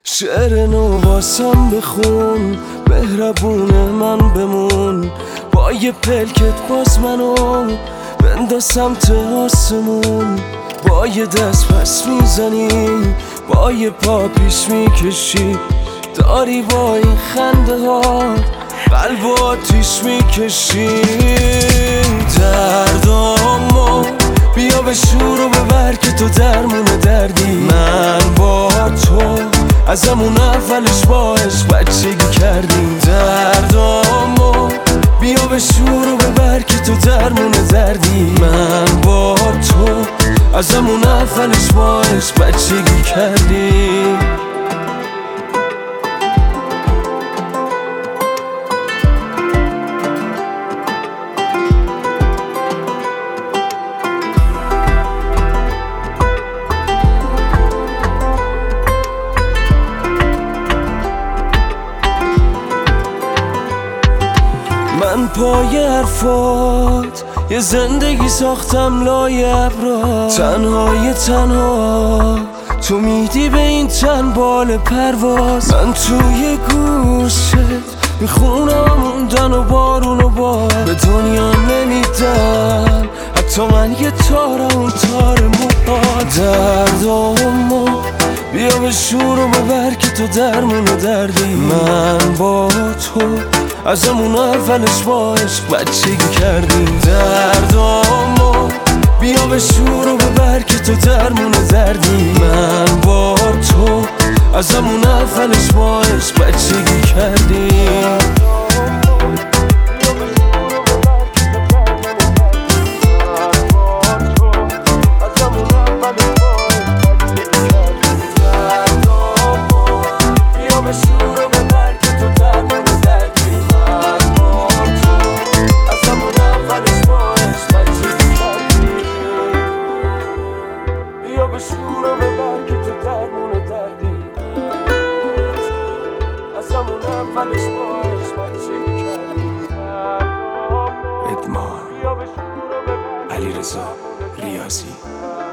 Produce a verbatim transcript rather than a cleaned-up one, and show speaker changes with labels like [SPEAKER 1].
[SPEAKER 1] شعر نو واسم بخون، مهربون من بمون، با یه پلکت باز منو بنداز سمت آسمون. با یه دست پس میزنی، با یه پا پیش میکشی، داری با این خنده ها قلب و آتیش میکشی. دردامو بیا به شور و ببر که تو درمون دردی. من با تو از همون اولش با عشق بچگی کردیم. دردامو بیا به شور و ببر که تو درمون دردی. من با تو از همون اولش با عشق بچگی کردیم. من پای حرفات یه زندگی ساختم لای ابرا، تنهای تنها تو میدی به این تن بال پرواز. من توی گوشت میخونم موندن و بارون و بار، به دنیا نمیدم حتی من یه تارم اون تار موها. دردامو بیا به شور و ببر که تو درمون دردی. من با تو از همون اولش با عشق بچگی کردیم. دردامو بیا به شور و ببر که تو درمون دردی. من با تو از همون اولش با عشق بچگی کردیم. به شور و ببر که تو درمون دردی. از همون اولش با عشق بچگی کردی.
[SPEAKER 2] ادمان علیرضا ریاضی.